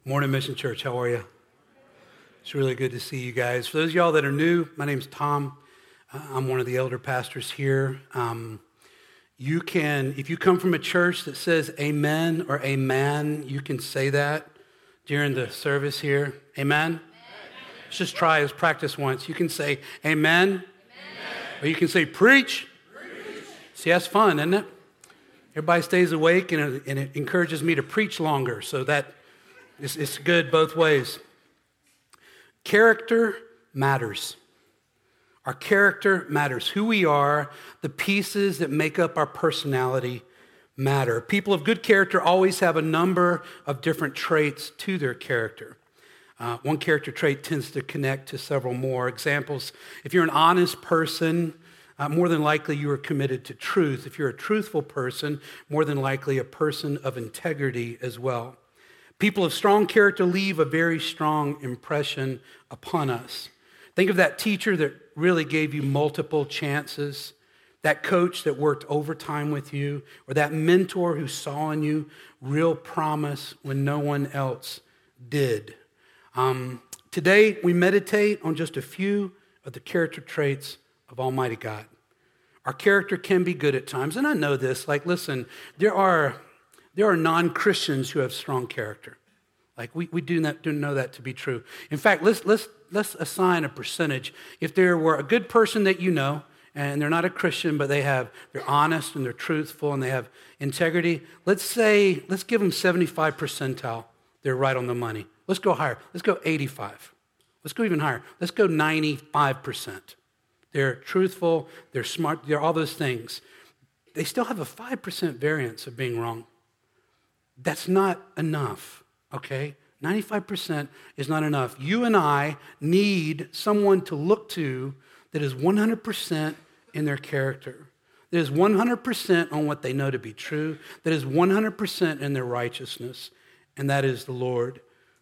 Morning, Mission Church. How are you? It's really good to see you guys. For those of y'all that are new, my name's Tom. I'm one of the elder pastors here. You can, if you come from a church that says amen or amen, you can say that during the service here. Amen? Let's just try, let's practice once. You can say amen, or you can say preach. See, that's fun, isn't it? Everybody stays awake, and it encourages me to preach longer, so that it's good both ways. Character matters. Our character matters. Who we are, the pieces that make up our personality matter. People of good character always have a number of different traits to their character. One character trait tends to connect to several more. Examples, if you're an honest person, more than likely you are committed to truth. If you're a truthful person, more than likely a person of integrity as well. People of strong character leave a very strong impression upon us. Think of that teacher that really gave you multiple chances, that coach that worked overtime with you, or that mentor who saw in you real promise when no one else did. Today, we meditate on just a few of the character traits of Almighty God. Our character can be good at times, and I know this. Like, listen, there are non-Christians who have strong character. Like, we do know that to be true. In fact, let's assign a percentage. If there were a good person that you know, and they're not a Christian, but they're honest and they're truthful and they have integrity, let's give them 75 percentile. They're right on the money. Let's go higher. Let's go 85. Let's go even higher. Let's go 95%. They're truthful, they're smart, they're all those things. They still have a 5% variance of being wrong. That's not enough, okay? 95% is not enough. You and I need someone to look to that is 100% in their character, that is 100% on what they know to be true, that is 100% in their righteousness, and that is the Lord.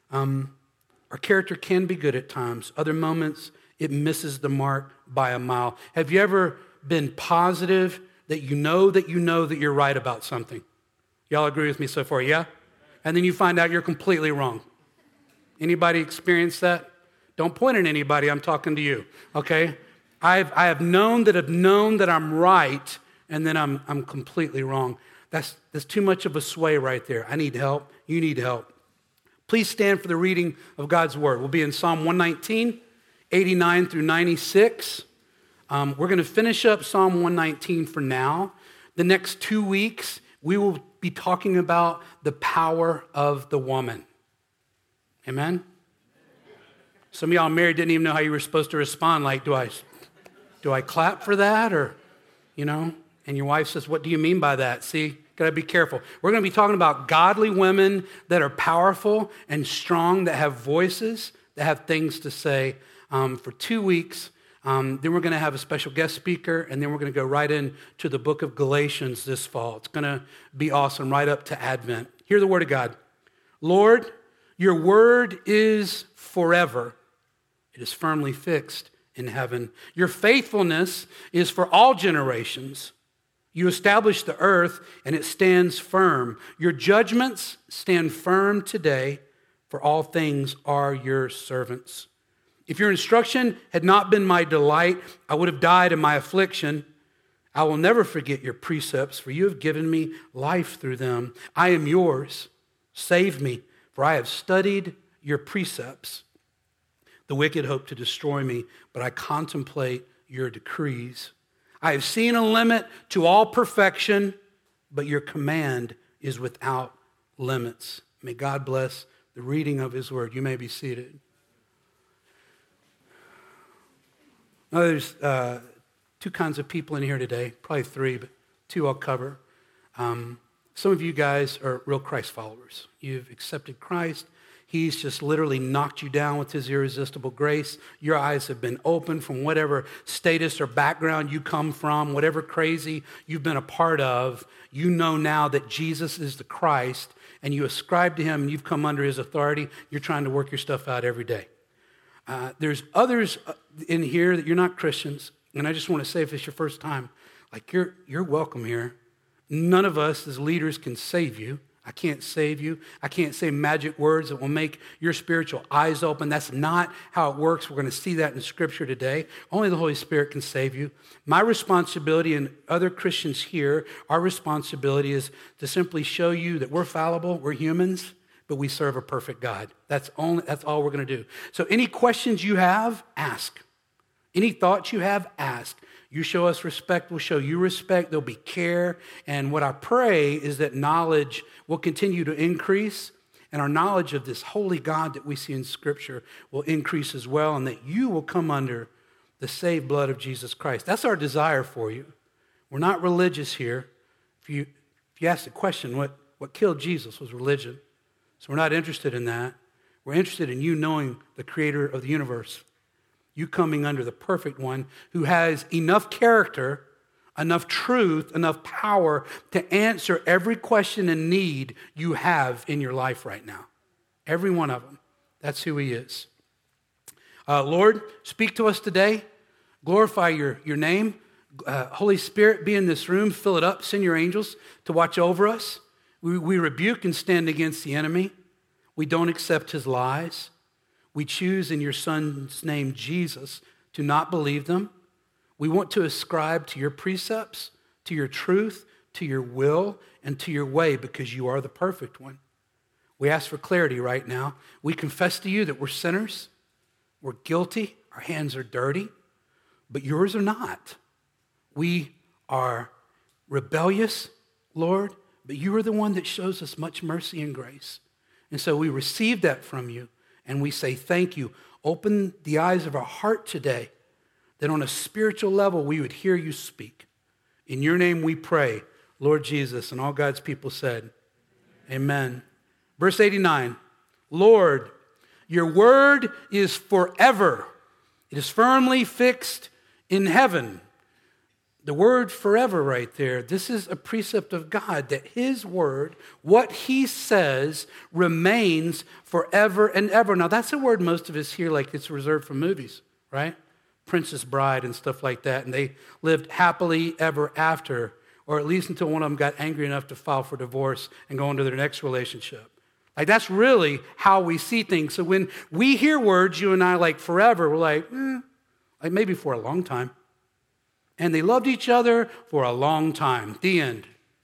Our character can be good at times. Other moments, it misses the mark by a mile. Have you ever been positive that you know that you're right about something? Y'all agree with me so far, yeah? And then you find out you're completely wrong. Anybody experience that? Don't point at anybody, I'm talking to you, okay? I have known that I'm right, and then I'm completely wrong. That's too much of a sway right there. I need help. You need help. Please stand for the reading of God's word. We'll be in Psalm 119, 89 through 96. We're going to finish up Psalm 119 for now. The next 2 weeks, we will be talking about the power of the woman. Amen? Some of y'all married didn't even know how you were supposed to respond. Like, do I clap for that? Or, and your wife says, what do you mean by that? See, got to be careful. We're going to be talking about godly women that are powerful and strong, that have voices, that have things to say for 2 weeks. Then we're going to have a special guest speaker, and then we're going to go right into the book of Galatians this fall. It's going to be awesome right up to Advent. Hear the word of God. Lord, your word is forever. It is firmly fixed in heaven. Your faithfulness is for all generations. You established the earth, and it stands firm. Your judgments stand firm today, for all things are your servants. If your instruction had not been my delight, I would have died in my affliction. I will never forget your precepts, for you have given me life through them. I am yours. Save me, for I have studied your precepts. The wicked hope to destroy me, but I contemplate your decrees. I have seen a limit to all perfection, but your command is without limits. May God bless the reading of his word. You may be seated. Now, there's two kinds of people in here today, probably three, but two I'll cover. Some of you guys are real Christ followers. You've accepted Christ. He's just literally knocked you down with his irresistible grace. Your eyes have been opened from whatever status or background you come from, whatever crazy you've been a part of. You know now that Jesus is the Christ, and you ascribe to him, and you've come under his authority. You're trying to work your stuff out every day. There's others in here that you're not Christians, and I just want to say, if it's your first time, like you're welcome here. None of us as leaders can save you. I can't save you. I can't say magic words that will make your spiritual eyes open. That's not how it works. We're going to see that in Scripture today. Only the Holy Spirit can save you. My responsibility and other Christians here, our responsibility is to simply show you that we're fallible, we're humans, but we serve a perfect God. That's all we're going to do. So any questions you have, ask. Any thoughts you have, ask. You show us respect, we'll show you respect. There'll be care. And what I pray is that knowledge will continue to increase, and our knowledge of this holy God that we see in Scripture will increase as well, and that you will come under the saved blood of Jesus Christ. That's our desire for you. We're not religious here. If you ask the question, what killed Jesus was religion. So we're not interested in that. We're interested in you knowing the creator of the universe. You coming under the perfect one who has enough character, enough truth, enough power to answer every question and need you have in your life right now. Every one of them. That's who he is. Lord, speak to us today. Glorify your name. Holy Spirit, be in this room. Fill it up. Send your angels to watch over us. We rebuke and stand against the enemy. We don't accept his lies. We choose in your Son's name, Jesus, to not believe them. We want to ascribe to your precepts, to your truth, to your will, and to your way because you are the perfect one. We ask for clarity right now. We confess to you that we're sinners. We're guilty. Our hands are dirty, but yours are not. We are rebellious, Lord, but you are the one that shows us much mercy and grace. And so we receive that from you. And we say, thank you. Open the eyes of our heart today, that on a spiritual level we would hear you speak. In your name we pray, Lord Jesus. And all God's people said, amen. Verse 89, Lord, your word is forever. It is firmly fixed in heaven. The word forever right there, this is a precept of God, that his word, what he says, remains forever and ever. Now, that's a word most of us hear like it's reserved for movies, right? Princess Bride and stuff like that. And they lived happily ever after, or at least until one of them got angry enough to file for divorce and go on to their next relationship. Like, that's really how we see things. So when we hear words, you and I, like forever, we're like maybe for a long time. And they loved each other for a long time. The end.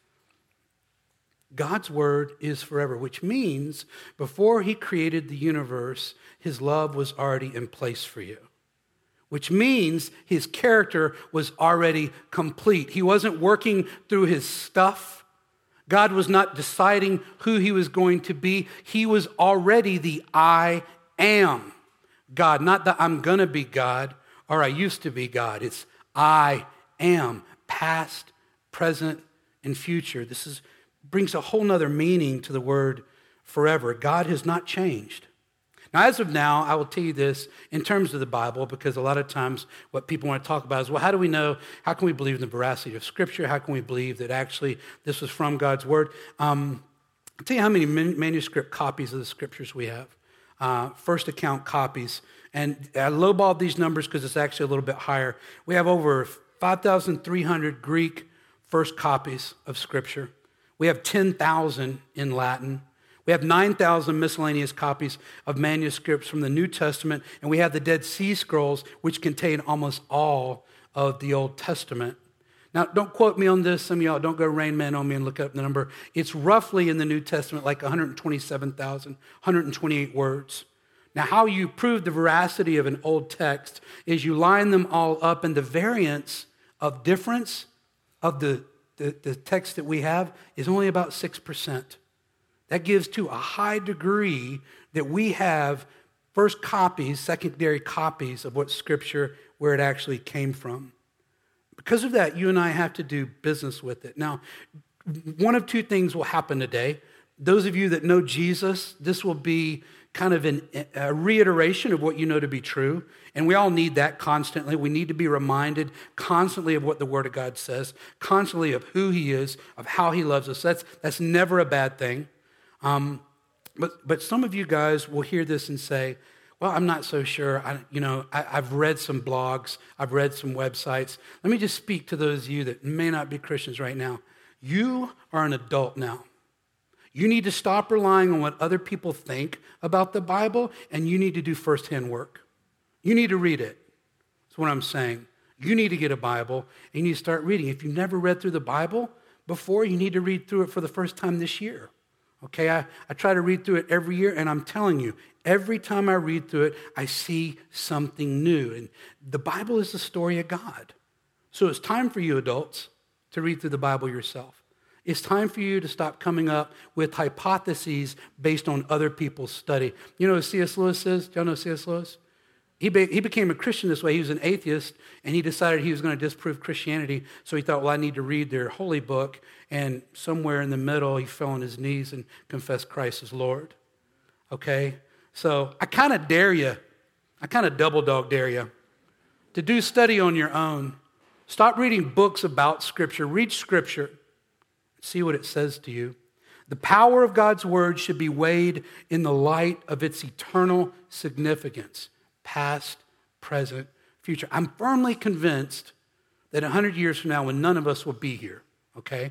God's word is forever, which means before he created the universe, his love was already in place for you. Which means his character was already complete. He wasn't working through his stuff. God was not deciding who he was going to be. He was already the I am God. Not the I'm going to be God or I used to be God. It's I am, past, present, and future. This brings a whole nother meaning to the word forever. God has not changed. Now, as of now, I will tell you this in terms of the Bible, because a lot of times what people want to talk about is, well, how do we know, how can we believe in the veracity of Scripture? How can we believe that actually this was from God's word? I'll tell you how many manuscript copies of the Scriptures we have. First account copies. And I lowballed these numbers because it's actually a little bit higher. We have over 5,300 Greek first copies of Scripture. We have 10,000 in Latin. We have 9,000 miscellaneous copies of manuscripts from the New Testament. And we have the Dead Sea Scrolls, which contain almost all of the Old Testament. Now, don't quote me on this. Some of y'all don't go Rain Man on me and look up the number. It's roughly in the New Testament like 127,000, 128 words. Now, how you prove the veracity of an old text is you line them all up, and the variance of difference of the text that we have is only about 6%. That gives to a high degree that we have first copies, secondary copies of what Scripture, where it actually came from. Because of that, you and I have to do business with it. Now, one of two things will happen today. Those of you that know Jesus, this will be kind of a reiteration of what you know to be true. And we all need that constantly. We need to be reminded constantly of what the Word of God says, constantly of who he is, of how he loves us. That's never a bad thing. But some of you guys will hear this and say, well, I'm not so sure. I've read some blogs. I've read some websites. Let me just speak to those of you that may not be Christians right now. You are an adult now. You need to stop relying on what other people think about the Bible, and you need to do firsthand work. You need to read it. That's what I'm saying. You need to get a Bible, and you need to start reading. If you've never read through the Bible before, you need to read through it for the first time this year. Okay, I try to read through it every year, and I'm telling you, every time I read through it, I see something new. And the Bible is the story of God. So it's time for you adults to read through the Bible yourself. It's time for you to stop coming up with hypotheses based on other people's study. You know what C.S. Lewis is? Do y'all know C.S. Lewis? He became a Christian this way. He was an atheist, and he decided he was going to disprove Christianity. So he thought, well, I need to read their holy book. And somewhere in the middle, he fell on his knees and confessed Christ as Lord. Okay? So I kind of dare you. I kind of double dog dare you to do study on your own. Stop reading books about Scripture. Read Scripture. See what it says to you. The power of God's word should be weighed in the light of its eternal significance, past, present, future. I'm firmly convinced that 100 years from now, when none of us will be here, okay?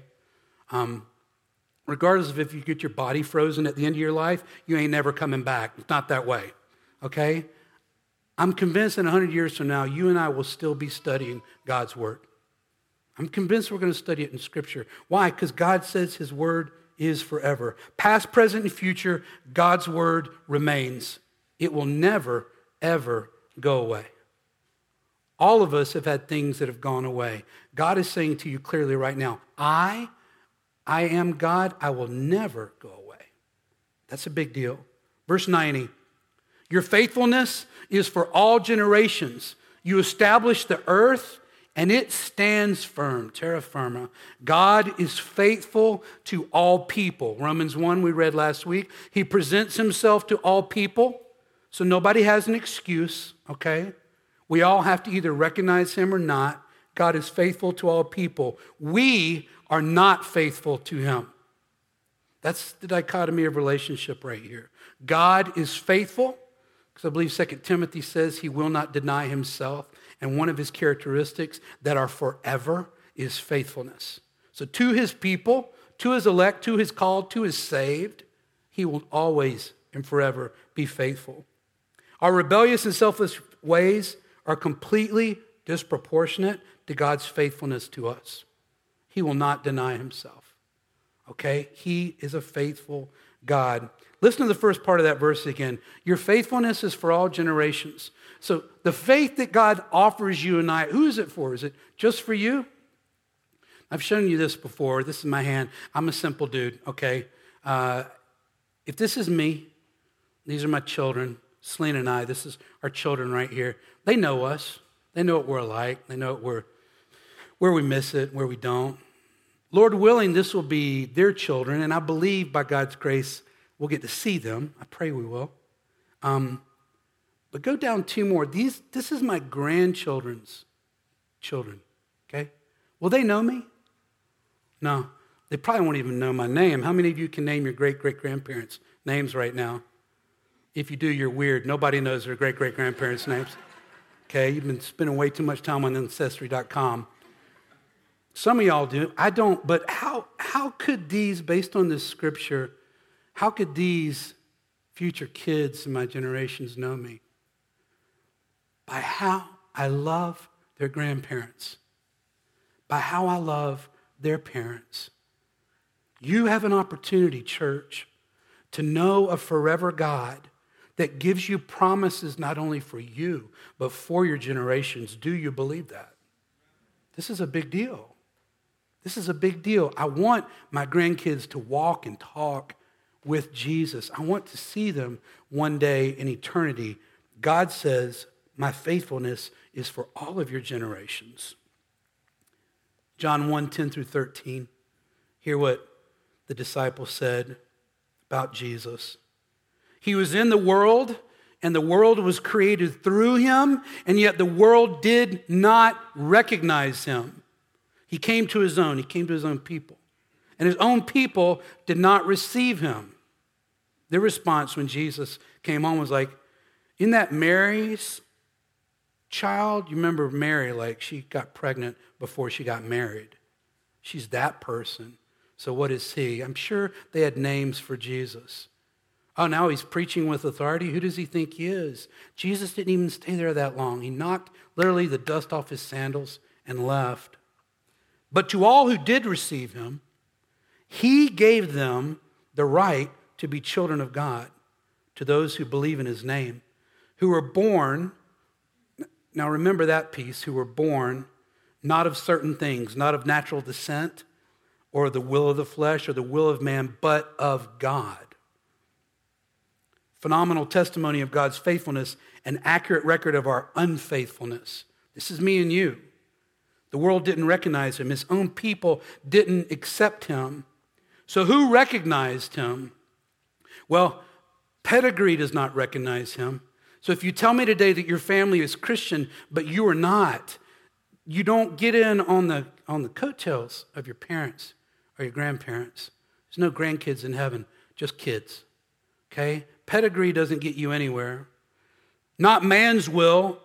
Regardless of if you get your body frozen at the end of your life, you ain't never coming back. It's not that way, okay? I'm convinced in 100 years from now, you and I will still be studying God's word. I'm convinced we're going to study it in Scripture. Why? Because God says his word is forever. Past, present, and future, God's word remains. It will never, ever go away. All of us have had things that have gone away. God is saying to you clearly right now, I am God. I will never go away. That's a big deal. Verse 90, your faithfulness is for all generations. You establish the earth, and it stands firm, terra firma. God is faithful to all people. Romans 1, we read last week. He presents himself to all people, so nobody has an excuse, okay? We all have to either recognize him or not. God is faithful to all people. We are not faithful to him. That's the dichotomy of relationship right here. God is faithful, because I believe 2 Timothy says he will not deny himself. And one of his characteristics that are forever is faithfulness. So to his people, to his elect, to his called, to his saved, he will always and forever be faithful. Our rebellious and selfless ways are completely disproportionate to God's faithfulness to us. He will not deny himself. Okay? He is a faithful God. Listen to the first part of that verse again. Your faithfulness is for all generations. So the faith that God offers you and I, who is it for? Is it just for you? I've shown you this before. This is my hand. I'm a simple dude, okay? If this is me, these are my children, Selena and I. This is our children right here. They know us. They know what we're like. They know where we miss it, where we don't. Lord willing, this will be their children, and I believe by God's grace we'll get to see them. I pray we will. But go down two more. This is my grandchildren's children, okay? Will they know me? No. They probably won't even know my name. How many of you can name your great-great-grandparents' names right now? If you do, you're weird. Nobody knows their great-great-grandparents' names. Okay, you've been spending way too much time on Ancestry.com. Some of y'all do. I don't, but how could these, based on this scripture, how could these future kids in my generations know me? By how I love their grandparents. By how I love their parents. You have an opportunity, church, to know a forever God that gives you promises not only for you, but for your generations. Do you believe that? This is a big deal. This is a big deal. I want my grandkids to walk and talk with Jesus. I want to see them one day in eternity. God says, my faithfulness is for all of your generations. John 1:10-13. Hear what the disciples said about Jesus. He was in the world, and the world was created through him, and yet the world did not recognize him. He came to his own. He came to his own people. And his own people did not receive him. Their response when Jesus came home was like, isn't that Mary's child? You remember Mary, like she got pregnant before she got married. She's that person. So what is he? I'm sure they had names for Jesus. Oh, now he's preaching with authority. Who does he think he is? Jesus didn't even stay there that long. He knocked literally the dust off his sandals and left. But to all who did receive him, he gave them the right to be children of God, to those who believe in his name, who were born, now remember that piece, who were born not of certain things, not of natural descent or the will of the flesh or the will of man, but of God. Phenomenal testimony of God's faithfulness, an accurate record of our unfaithfulness. This is me and you. The world didn't recognize him. His own people didn't accept him. So who recognized him? Well, pedigree does not recognize him. So if you tell me today that your family is Christian, but you are not, you don't get in on the coattails of your parents or your grandparents. There's no grandkids in heaven, just kids. Okay? Pedigree doesn't get you anywhere. Not man's will.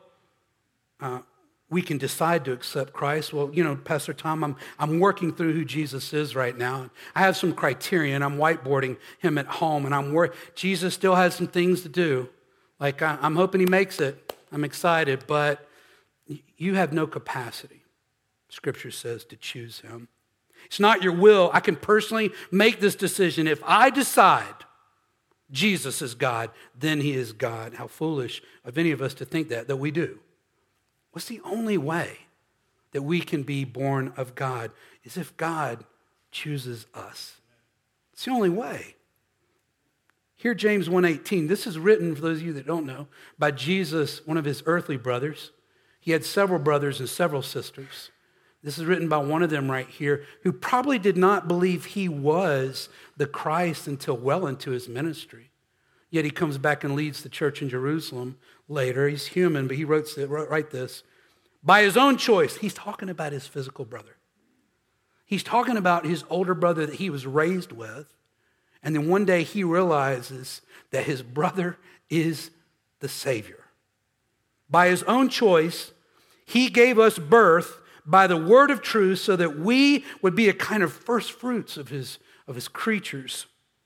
We can decide to accept Christ. Well, Pastor Tom, I'm working through who Jesus is right now. I have some criteria, and I'm whiteboarding him at home, and Jesus still has some things to do. Like, I'm hoping he makes it. I'm excited, but you have no capacity, Scripture says, to choose him. It's not your will. I can personally make this decision. If I decide Jesus is God, then he is God. How foolish of any of us to think that we do. What's the only way that we can be born of God is if God chooses us. It's the only way. Here, James 1:18. This is written, for those of you that don't know, by Jesus, one of his earthly brothers. He had several brothers and several sisters. This is written by one of them right here, who probably did not believe he was the Christ until well into his ministry. Yet he comes back and leads the church in Jerusalem later. He's human, but he wrote this. By his own choice, he's talking about his physical brother. He's talking about his older brother that he was raised with. And then one day he realizes that his brother is the Savior. By his own choice, he gave us birth by the word of truth so that we would be a kind of first fruits of his creatures.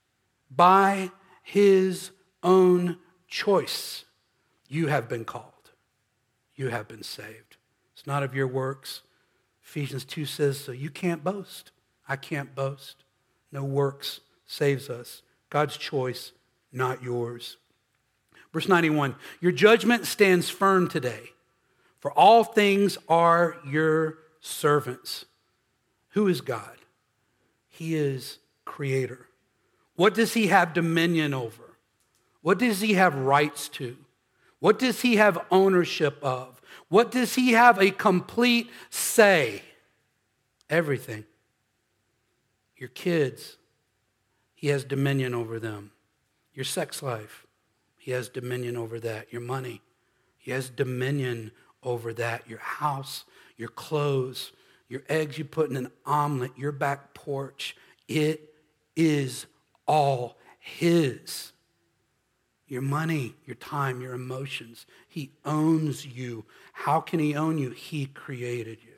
By his own choice, you have been called. You have been saved. It's not of your works. Ephesians 2 says, so you can't boast. I can't boast. No works saves us. God's choice, not yours. Verse 91, your judgment stands firm today, for all things are your servants. Who is God? He is creator. What does he have dominion over? What does he have rights to? What does he have ownership of? What does he have a complete say? Everything. Your kids, he has dominion over them. Your sex life, he has dominion over that. Your money, he has dominion over that. Your house, your clothes, your eggs you put in an omelet, your back porch, it is all his. Your money, your time, your emotions. He owns you. How can he own you? He created you.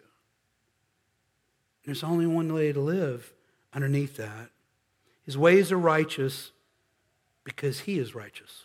There's only one way to live underneath that. His ways are righteous because he is righteous.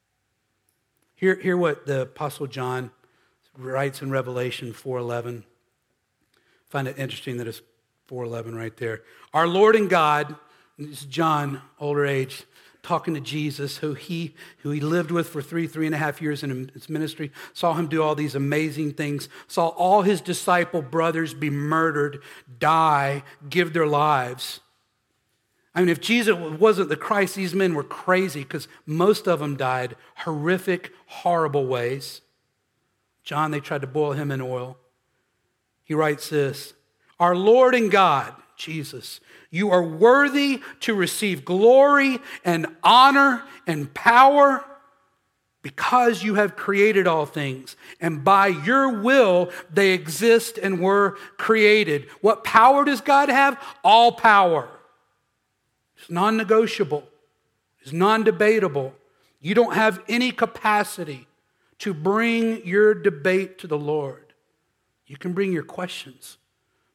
Hear what the Apostle John writes in Revelation 4:11. I find it interesting that it's 4:11 right there. Our Lord and God, this is John, older age, talking to Jesus, who he lived with for 3.5 years in his ministry, saw him do all these amazing things, saw all his disciple brothers be murdered, die, give their lives. I mean, if Jesus wasn't the Christ, these men were crazy because most of them died horrific, horrible ways. John, they tried to boil him in oil. He writes this, our Lord and God, Jesus, you are worthy to receive glory and honor and power because you have created all things. And by your will, they exist and were created. What power does God have? All power. It's non-negotiable. It's non-debatable. You don't have any capacity to bring your debate to the Lord. You can bring your questions,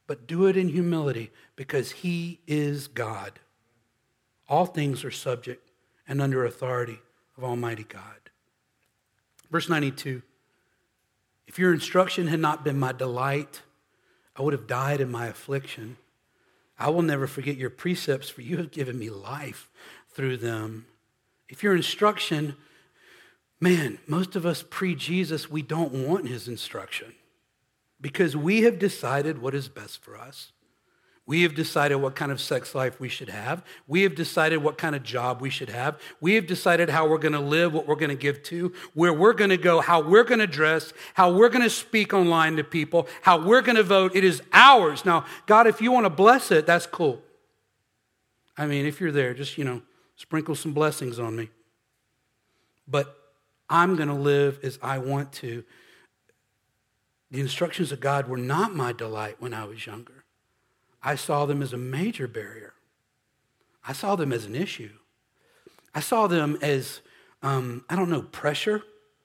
but do it in humility because he is God. All things are subject and under authority of Almighty God. Verse 92, if your instruction had not been my delight, I would have died in my affliction. I will never forget your precepts, for you have given me life through them. If your instruction, man, most of us pre-Jesus, we don't want his instruction because we have decided what is best for us. We have decided what kind of sex life we should have. We have decided what kind of job we should have. We have decided how we're going to live, what we're going to give to, where we're going to go, how we're going to dress, how we're going to speak online to people, how we're going to vote. It is ours. Now, God, if you want to bless it, that's cool. I mean, if you're there, just, sprinkle some blessings on me. But I'm going to live as I want to. The instructions of God were not my delight when I was younger. I saw them as a major barrier. I saw them as an issue. I saw them as, pressure.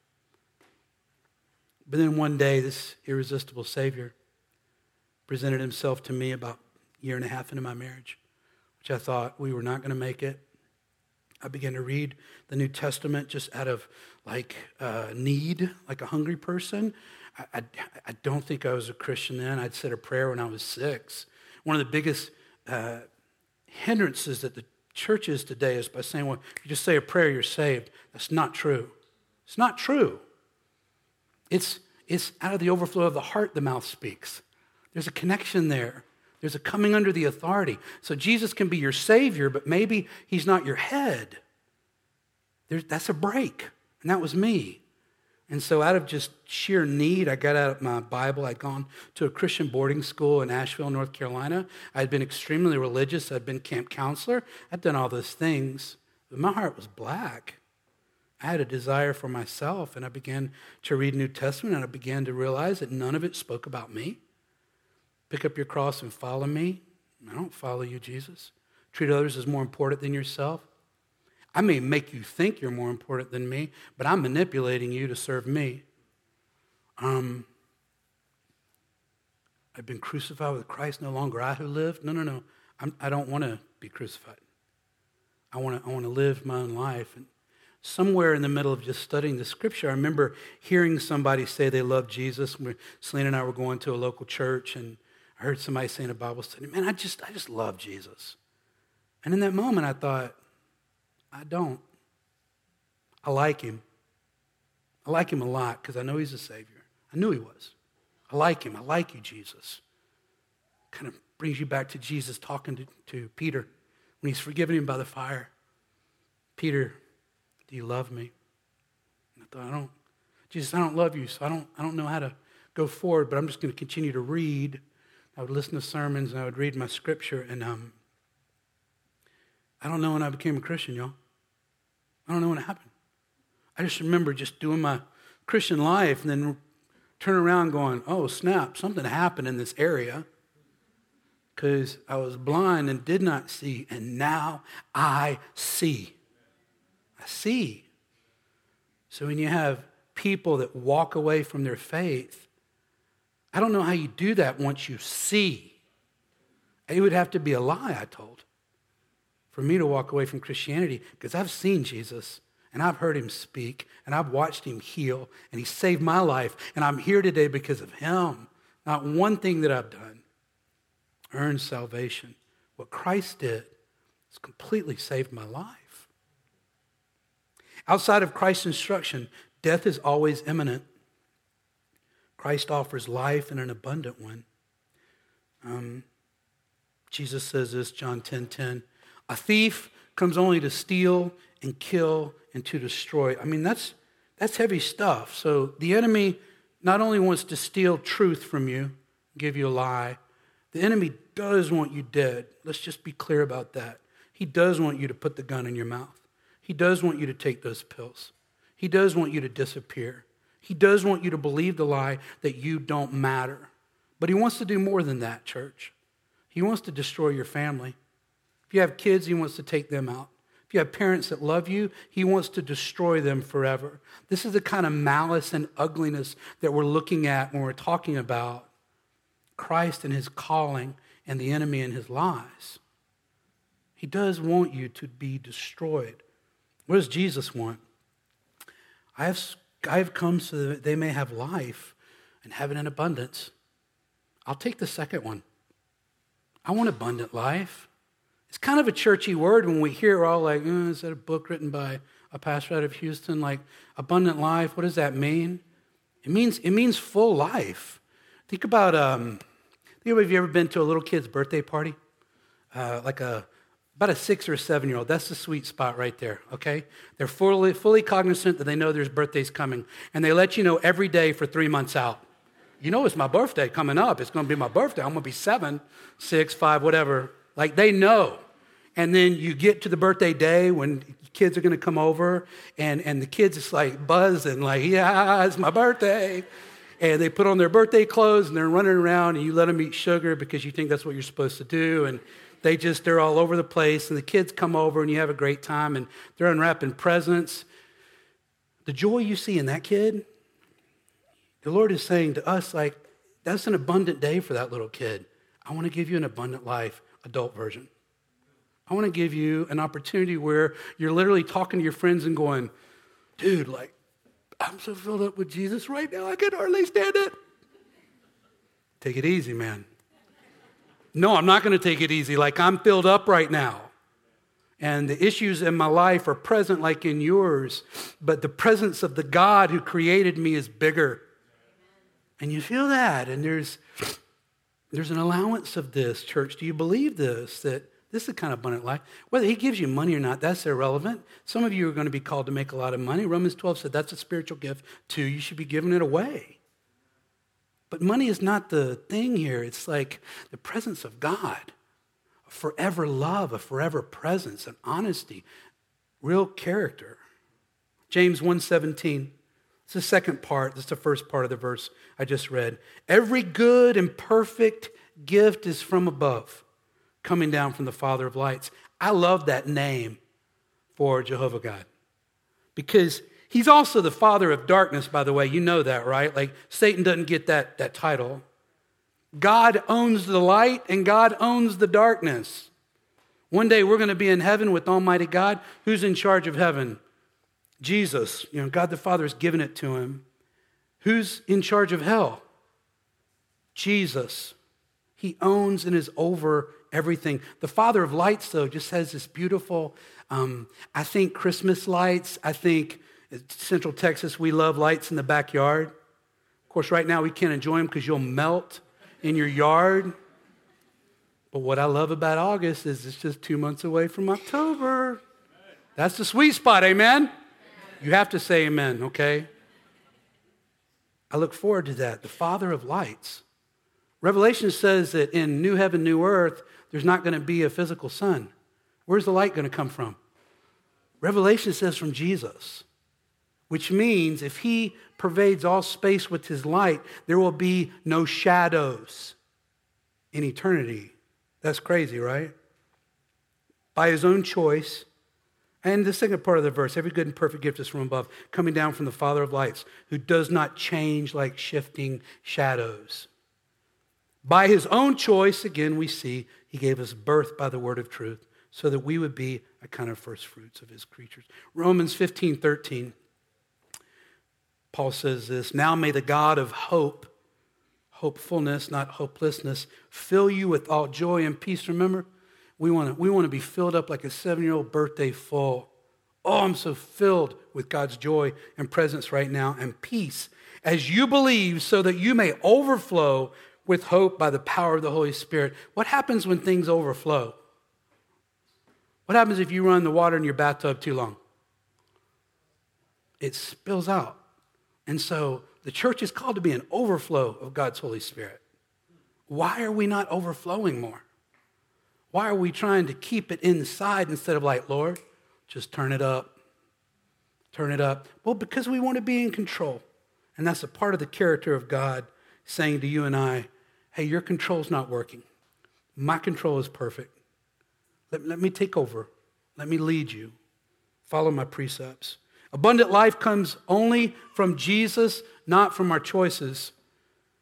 But then one day, this irresistible Savior presented himself to me about a year and a half into my marriage, which I thought we were not going to make it. I began to read the New Testament just out of need, like a hungry person. I don't think I was a Christian then. I'd said a prayer when I was 6. One of the biggest hindrances that the church is today is by saying, well, if you just say a prayer, you're saved. That's not true. It's not true. It's out of the overflow of the heart the mouth speaks. There's a connection there. There's a coming under the authority. So Jesus can be your Savior, but maybe he's not your head. That's a break. And that was me. And so out of just sheer need, I got out my Bible. I'd gone to a Christian boarding school in Asheville, North Carolina. I'd been extremely religious. I'd been camp counselor. I'd done all those things. But my heart was black. I had a desire for myself, and I began to read New Testament, and I began to realize that none of it spoke about me. Pick up your cross and follow me. I don't follow you, Jesus. Treat others as more important than yourself. I may make you think you're more important than me, but I'm manipulating you to serve me. I've been crucified with Christ, no longer I who live. No. I don't want to be crucified. I want to live my own life. And somewhere in the middle of just studying the scripture, I remember hearing somebody say they love Jesus. Selena and I were going to a local church, and I heard somebody saying a Bible study, man, I just love Jesus. And in that moment, I thought, I don't. I like him. I like him a lot because I know he's a Savior. I knew he was. I like him. I like you, Jesus. Kind of brings you back to Jesus talking to Peter when he's forgiven him by the fire. Peter, do you love me? And I thought, Jesus, I don't love you, so I don't know how to go forward, but I'm just going to continue to read. I would listen to sermons, and I would read my scripture, and I don't know when I became a Christian, y'all. I don't know when it happened. I just remember just doing my Christian life and then turn around going, oh, snap, something happened in this area because I was blind and did not see, and now I see. I see. So when you have people that walk away from their faith, I don't know how you do that once you see. It would have to be a lie, I told, for me to walk away from Christianity, because I've seen Jesus and I've heard him speak and I've watched him heal and he saved my life and I'm here today because of him. Not one thing that I've done earned salvation. What Christ did has completely saved my life. Outside of Christ's instruction, death is always imminent. Christ offers life and an abundant one. Jesus says this, John 10:10. A thief comes only to steal and kill and to destroy. I mean, that's heavy stuff. So the enemy not only wants to steal truth from you, give you a lie, the enemy does want you dead. Let's just be clear about that. He does want you to put the gun in your mouth. He does want you to take those pills. He does want you to disappear. He does want you to believe the lie that you don't matter. But he wants to do more than that, church. He wants to destroy your family. If you have kids, he wants to take them out. If you have parents that love you, he wants to destroy them forever. This is the kind of malice and ugliness that we're looking at when we're talking about Christ and his calling and the enemy and his lies. He does want you to be destroyed. What does Jesus want? I have come so that they may have life and have it in abundance. I'll take the second one. I want abundant life. It's kind of a churchy word when we hear all like, is that a book written by a pastor out of Houston? Like, abundant life, what does that mean? It means full life. Think about, have you ever been to a little kid's birthday party? About a 6 or 7-year-old. That's the sweet spot right there, okay? They're fully cognizant that they know there's birthdays coming. And they let you know every day for 3 months out. You know it's my birthday coming up. It's going to be my birthday. I'm going to be 7, 6, 5, whatever. Like, they know. And then you get to the birthday day when kids are going to come over, and the kids is like buzzing, like, yeah, it's my birthday. And they put on their birthday clothes, and they're running around, and you let them eat sugar because you think that's what you're supposed to do. And they're all over the place, and the kids come over, and you have a great time, and they're unwrapping presents. The joy you see in that kid, the Lord is saying to us, like, that's an abundant day for that little kid. I want to give you an abundant life, adult version. I want to give you an opportunity where you're literally talking to your friends and going, dude, like, I'm so filled up with Jesus right now, I can hardly stand it. Take it easy, man. No, I'm not going to take it easy. Like, I'm filled up right now. And the issues in my life are present like in yours, but the presence of the God who created me is bigger. And you feel that, and there's an allowance of this, church. Do you believe this, that this is the kind of abundant life? Whether he gives you money or not, that's irrelevant. Some of you are going to be called to make a lot of money. Romans 12 said that's a spiritual gift too. You should be giving it away. But money is not the thing here. It's like the presence of God, a forever love, a forever presence, an honesty, real character. James 1:17. It's the second part. This is the first part of the verse I just read. Every good and perfect gift is from above, coming down from the Father of lights. I love that name for Jehovah God because he's also the father of darkness, by the way. You know that, right? Like, Satan doesn't get that title. God owns the light and God owns the darkness. One day we're going to be in heaven with Almighty God. Who's in charge of heaven? Jesus. God the Father has given it to him. Who's in charge of hell? Jesus. He owns and is over everything. The Father of lights, though, just has this beautiful, I think, Christmas lights. I think Central Texas, we love lights in the backyard. Of course, right now we can't enjoy them because you'll melt in your yard. But what I love about August is it's just 2 months away from October. That's the sweet spot, amen? You have to say amen, okay? I look forward to that. The Father of lights. Revelation says that in new heaven, new earth, there's not going to be a physical sun. Where's the light going to come from? Revelation says from Jesus, which means if he pervades all space with his light, there will be no shadows in eternity. That's crazy, right? By his own choice. And the second part of the verse, every good and perfect gift is from above, coming down from the Father of lights, who does not change like shifting shadows. By his own choice, again, we see he gave us birth by the word of truth so that we would be a kind of first fruits of his creatures. Romans 15:13, Paul says this, now may the God of hope, hopefulness, not hopelessness, fill you with all joy and peace. Remember, we want to be filled up like a 7-year-old birthday full. Oh, I'm so filled with God's joy and presence right now and peace as you believe so that you may overflow with hope by the power of the Holy Spirit. What happens when things overflow? What happens if you run the water in your bathtub too long? It spills out. And so the church is called to be an overflow of God's Holy Spirit. Why are we not overflowing more? Why are we trying to keep it inside instead of like, Lord, just turn it up? Turn it up. Well, because we want to be in control. And that's a part of the character of God saying to you and I, hey, your control's not working. My control is perfect. Let me take over. Let me lead you. Follow my precepts. Abundant life comes only from Jesus, not from our choices.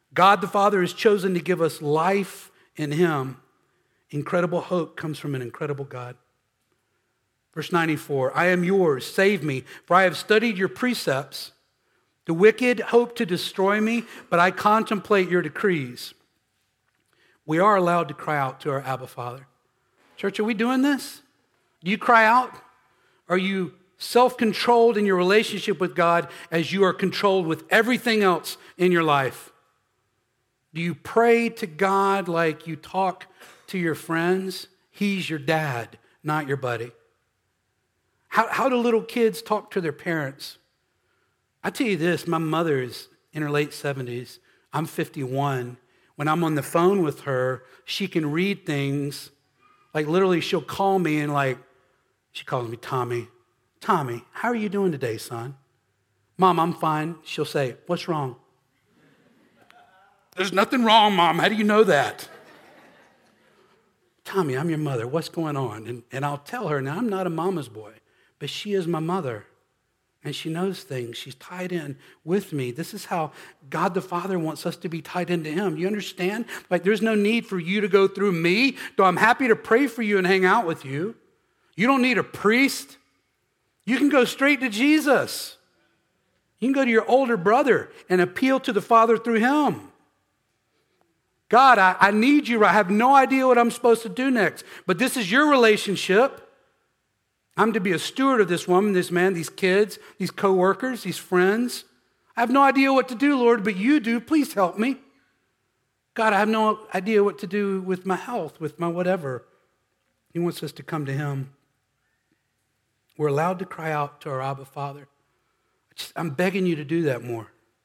God the Father has chosen to give us life in him. Incredible hope comes from an incredible God. Verse 94, I am yours, save me, for I have studied your precepts. The wicked hope to destroy me, but I contemplate your decrees. We are allowed to cry out to our Abba Father. Church, are we doing this? Do you cry out? Are you self-controlled in your relationship with God as you are controlled with everything else in your life? Do you pray to God like you talk to your friends? He's your dad, not your buddy. How do little kids talk to their parents? I tell you this, my mother is in her late 70s. I'm 51. When I'm on the phone with her, she can read things. Like literally she'll call me and she calls me Tommy. Tommy, how are you doing today, son? Mom, I'm fine. She'll say, what's wrong? There's nothing wrong, Mom. How do you know that? Tommy, I'm your mother. What's going on? And I'll tell her, now I'm not a mama's boy, but she is my mother. And she knows things. She's tied in with me. This is how God the Father wants us to be tied into him. You understand? There's no need for you to go through me, though I'm happy to pray for you and hang out with you. You don't need a priest. You can go straight to Jesus. You can go to your older brother and appeal to the Father through him. God, I need you. I have no idea what I'm supposed to do next. But this is your relationship. I'm to be a steward of this woman, this man, these kids, these co-workers, these friends. I have no idea what to do, Lord, but you do. Please help me. God, I have no idea what to do with my health, with my whatever. He wants us to come to him. We're allowed to cry out to our Abba Father. I'm begging you to do that more.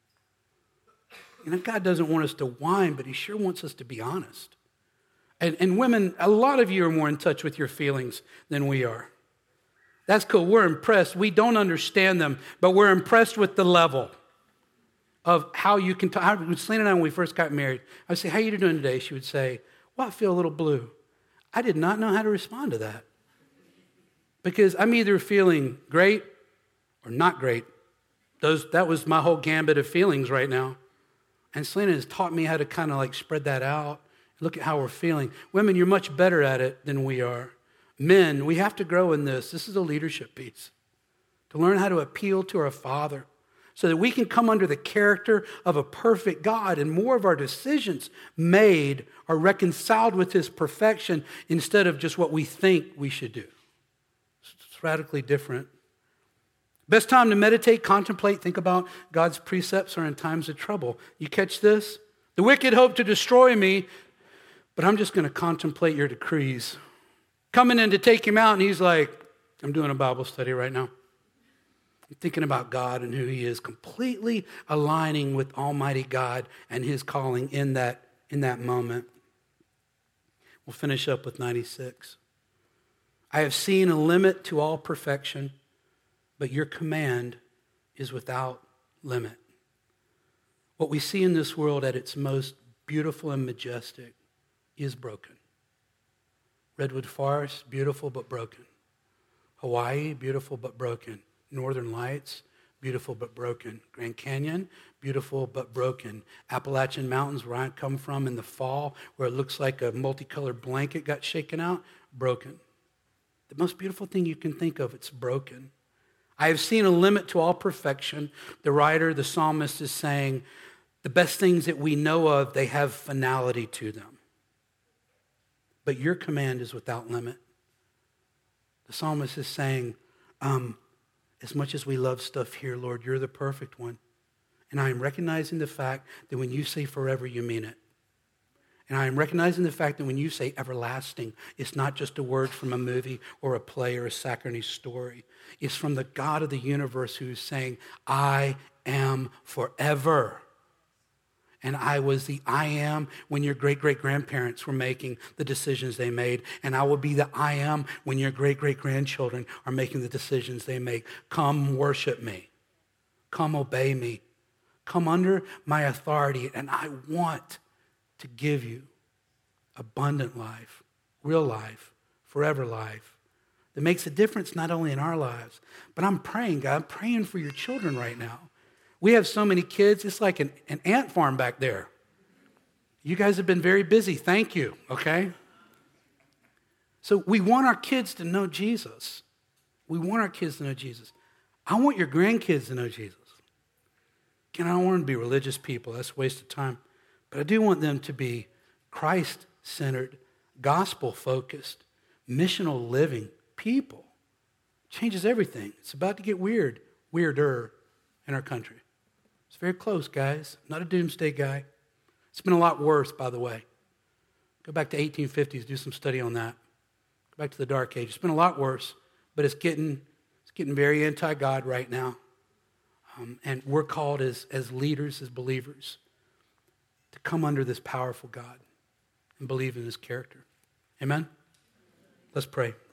God doesn't want us to whine, but he sure wants us to be honest. And women, a lot of you are more in touch with your feelings than we are. That's cool. We're impressed. We don't understand them, but we're impressed with the level of how you can talk. Selena and I, when we first got married, I would say, how are you doing today? She would say, well, I feel a little blue. I did not know how to respond to that because I'm either feeling great or not great. That was my whole gambit of feelings right now. And Selena has taught me how to kind of spread that out. Look at how we're feeling. Women, you're much better at it than we are. Men, we have to grow in this. This is a leadership piece. To learn how to appeal to our Father so that we can come under the character of a perfect God and more of our decisions made are reconciled with his perfection instead of just what we think we should do. It's radically different. Best time to meditate, contemplate, think about God's precepts are in times of trouble. You catch this? The wicked hope to destroy me, but I'm just going to contemplate your decrees. Coming in to take him out, and he's like, I'm doing a Bible study right now. I'm thinking about God and who he is, completely aligning with Almighty God and his calling in that moment. We'll finish up with 96. I have seen a limit to all perfection, but your command is without limit. What we see in this world at its most beautiful and majestic is broken. Redwood Forest, beautiful but broken. Hawaii, beautiful but broken. Northern Lights, beautiful but broken. Grand Canyon, beautiful but broken. Appalachian Mountains, where I come from in the fall, where it looks like a multicolored blanket got shaken out, broken. The most beautiful thing you can think of, it's broken. I have seen a limit to all perfection. The writer, the psalmist is saying, the best things that we know of, they have finality to them. But your command is without limit. The psalmist is saying, as much as we love stuff here, Lord, you're the perfect one. And I am recognizing the fact that when you say forever, you mean it. And I am recognizing the fact that when you say everlasting, it's not just a word from a movie or a play or a saccharine story. It's from the God of the universe who's saying, I am forever. And I was the I am when your great-great-grandparents were making the decisions they made. And I will be the I am when your great-great-grandchildren are making the decisions they make. Come worship me. Come obey me. Come under my authority. And I want to give you abundant life, real life, forever life that makes a difference not only in our lives, but I'm praying, God, I'm praying for your children right now. We have so many kids, it's like an ant farm back there. You guys have been very busy. Thank you, okay? So we want our kids to know Jesus. We want our kids to know Jesus. I want your grandkids to know Jesus. Again, I don't want them to be religious people. That's a waste of time. But I do want them to be Christ-centered, gospel-focused, missional living people. Changes everything. It's about to get weirder in our country. It's very close, guys. I'm not a doomsday guy. It's been a lot worse, by the way. Go back to 1850s, do some study on that. Go back to the Dark Age. It's been a lot worse, but it's getting very anti-God right now. And we're called as leaders, as believers, to come under this powerful God and believe in his character. Amen? Let's pray.